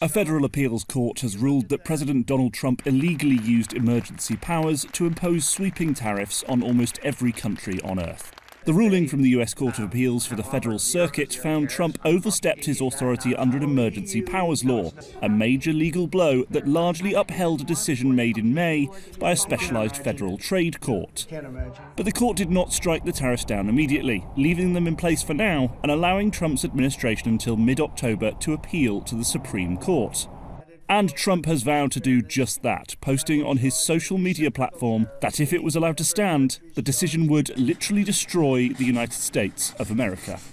A federal appeals court has ruled that President Donald Trump illegally used emergency powers to impose sweeping tariffs on almost every country on Earth. The ruling from the US Court of Appeals for the Federal Circuit found Trump overstepped his authority under an emergency powers law, a major legal blow that largely upheld a decision made in May by a specialized federal trade court. But the court did not strike the tariffs down immediately, leaving them in place for now and allowing Trump's administration until mid-October to appeal to the Supreme Court. And Trump has vowed to do just that, posting on his social media platform that if it was allowed to stand, the decision would literally destroy the United States of America.